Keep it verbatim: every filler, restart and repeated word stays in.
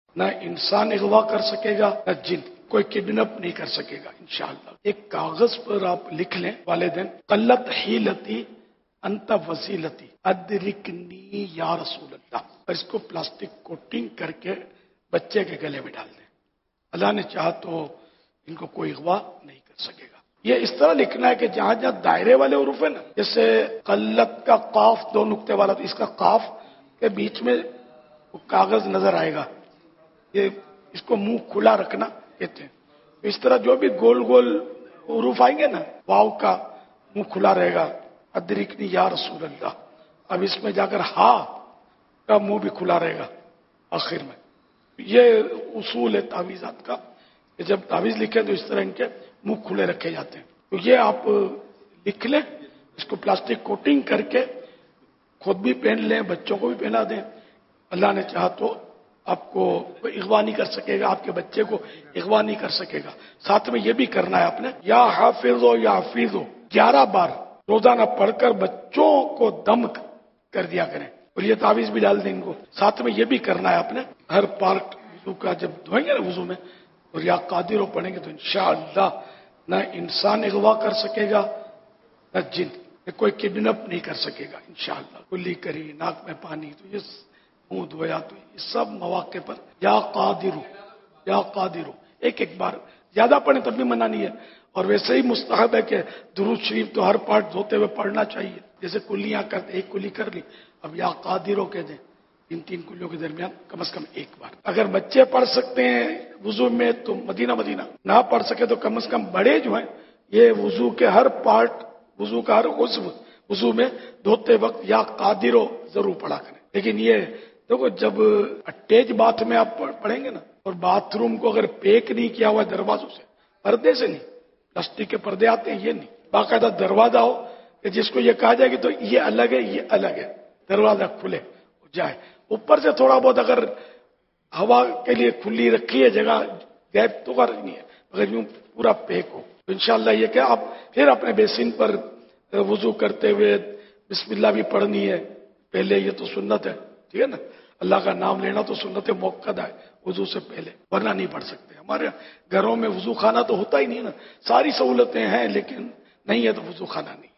نہ انسان اغوا کر سکے گا نہ جن، کوئی کڈنپ نہیں کر سکے گا انشاءاللہ۔ ایک کاغذ پر آپ لکھ لیں والدین، قلت حیلتی انت وسیلتی ادرکنی یا رسول اللہ، اور اس کو پلاسٹک کوٹنگ کر کے بچے کے گلے میں ڈال دیں۔ اللہ نے چاہا تو ان کو کوئی اغوا نہیں کر سکے گا۔ یہ اس طرح لکھنا ہے کہ جہاں جہاں دائرے والے حروف ہیں نا، جیسے قلت کا قاف دو نقطے والا، تو اس کا قاف کے بیچ میں کاغذ نظر آئے گا، یہ اس کو منہ کھلا رکھنا کہتے ہیں۔ اس طرح جو بھی گول گول حروف آئیں گے نا، واو کا منہ کھلا رہے گا، ادرکنی یا رسول اللہ۔ اب اس میں جا کر ہا کا منہ بھی کھلا رہے گا آخر میں۔ یہ اصول ہے تعویذات کا کہ جب تعویذ لکھیں تو اس طرح ان کے منہ کھلے رکھے جاتے ہیں۔ تو یہ آپ لکھ لیں، اس کو پلاسٹک کوٹنگ کر کے خود بھی پہن لیں، بچوں کو بھی پہنا دیں۔ اللہ نے چاہا تو آپ کو کوئی اغوا نہیں کر سکے گا، آپ کے بچے کو اغوا نہیں کر سکے گا۔ ساتھ میں یہ بھی کرنا ہے آپ نے، یا حافظ ہو یا حفیظ ہو گیارہ بار روزانہ پڑھ کر بچوں کو دم کر دیا کریں، اور یہ تعویذ بھی ڈال دیں ان کو۔ ساتھ میں یہ بھی کرنا ہے آپ نے، ہر پارٹ وضو کا جب دھوئیں گے نا وضو میں، اور یا قادر ہو پڑھیں گے تو انشاءاللہ نہ انسان اغوا کر سکے گا نہ جن، کوئی کڈنپ نہیں کر سکے گا انشاءاللہ۔ کلی کری، ناک میں پانی، تو یہ منہ دھویا، تو یہ سب مواقع پر یا قادر ہو یا قادر ہو ایک ایک بار، زیادہ پڑھیں تب بھی منع نہیں ہے۔ اور ویسے ہی مستحب ہے کہ درود شریف تو ہر پارٹ دھوتے ہوئے پڑھنا چاہیے، جیسے کلیاں کرتے، ایک کلی کر لی، اب یا قادر ہو کہہ دیں، تین تین کلیوں کے درمیان کم از کم ایک بار۔ اگر بچے پڑھ سکتے ہیں وضو میں تو مدینہ مدینہ، نہ پڑھ سکے تو کم از کم بڑے جو ہیں یہ وضو کے ہر پارٹ، وضو کا ہر عضو وضو میں دھوتے وقت یا قادر ہو ضرور پڑھا کریں۔ لیکن یہ دیکھو، جب اٹیچ باتھ میں آپ پڑھیں گے نا، اور باتھ روم کو اگر پیک نہیں کیا ہوا دروازوں سے، پردے سے نہیں، پلاسٹک کے پردے آتے ہیں، یہ نہیں، باقاعدہ دروازہ ہو کہ جس کو یہ کہا جائے کہ تو یہ الگ ہے یہ الگ ہے، دروازہ کھلے جائے۔ اوپر سے تھوڑا بہت اگر ہوا کے لیے کھلی رکھی ہے جگہ، گیپ تو کر نہیں ہے، اگر یوں پورا پیک ہو تو انشاءاللہ یہ کہ آپ پھر اپنے بیسن پر وضو کرتے ہوئے بسم اللہ بھی پڑھنی ہے پہلے، یہ تو سنت ہے، ٹھیک ہے نا، اللہ کا نام لینا تو سنت موقع ہے وضو سے پہلے، ورنہ نہیں پڑھ سکتے۔ ہمارے گھروں میں وضو خانہ تو ہوتا ہی نہیں نا، ساری سہولتیں ہیں لیکن نہیں ہے تو وضو خانہ نہیں۔